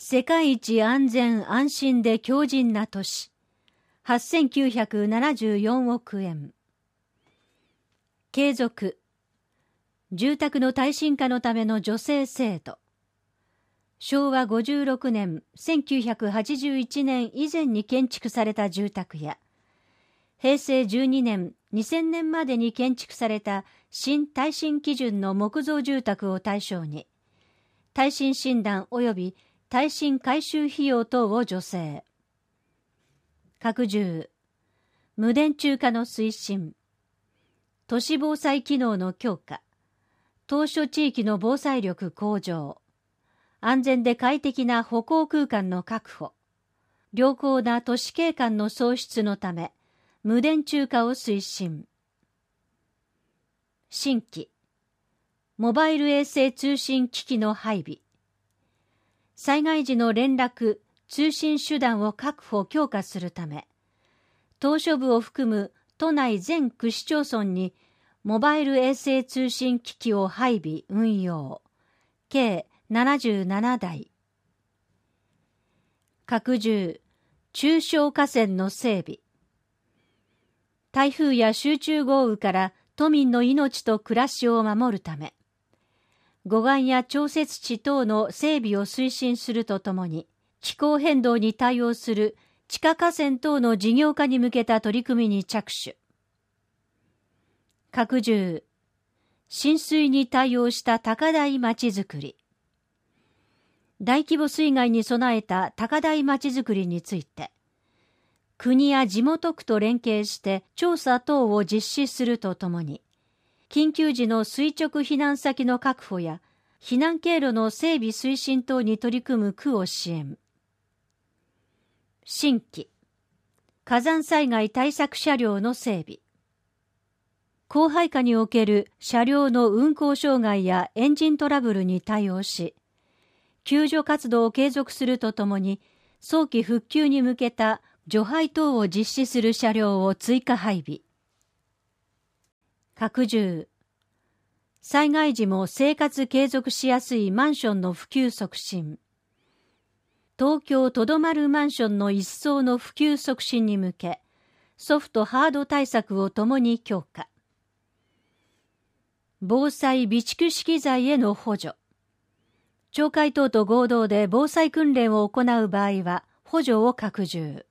世界一安全安心で強靭な都市、8974億円。継続、住宅の耐震化のための助成制度。昭和56年、1981年以前に建築された住宅や、平成12年、2000年までに建築された新耐震基準の木造住宅を対象に、耐震診断及び耐震改修費用等を助成。拡充、無電柱化の推進、都市防災機能の強化、島嶼地域の防災力向上、安全で快適な歩行空間の確保、良好な都市景観の創出のため、無電柱化を推進。新規、モバイル衛星通信機器の配備。災害時の連絡、通信手段を確保・強化するため、島嶼部を含む都内全区市町村にモバイル衛星通信機器を配備・運用。計77台。拡充、中小河川の整備。台風や集中豪雨から都民の命と暮らしを守るため、護岸や調節池等の整備を推進するとともに、気候変動に対応する地下河川等の事業化に向けた取り組みに着手。拡充、浸水に対応した高台まちづくり。大規模水害に備えた高台まちづくりについて、国や地元区と連携して調査等を実施するとともに、緊急時の垂直避難先の確保や避難経路の整備推進等に取り組む区を支援。新規、火山災害対策車両の整備。降灰下における車両の運行障害やエンジントラブルに対応し、救助活動を継続するとともに、早期復旧に向けた除灰等を実施する車両を追加配備。拡充、災害時も生活継続しやすいマンションの普及促進。東京とどまるマンションの一層の普及促進に向け、ソフト・ハード対策をともに強化。防災備蓄資機材への補助。町会等と合同で防災訓練を行う場合は補助を拡充。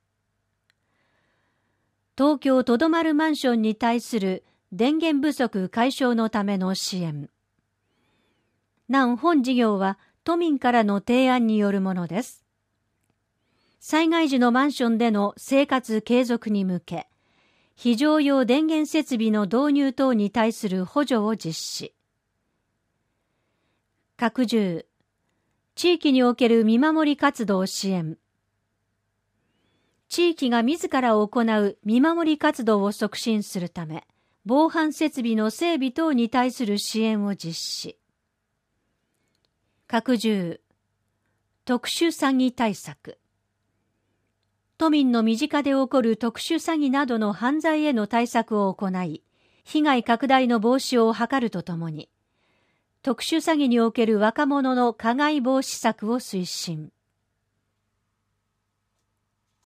東京とどまるマンションに対する電源不足解消のための支援。なお本事業は都民からの提案によるものです。災害時のマンションでの生活継続に向け、非常用電源設備の導入等に対する補助を実施。拡充、地域における見守り活動支援。地域が自ら行う見守り活動を促進するため、防犯設備の整備等に対する支援を実施。拡充、特殊詐欺対策。都民の身近で起こる特殊詐欺などの犯罪への対策を行い、被害拡大の防止を図るとともに、特殊詐欺における若者の加害防止策を推進。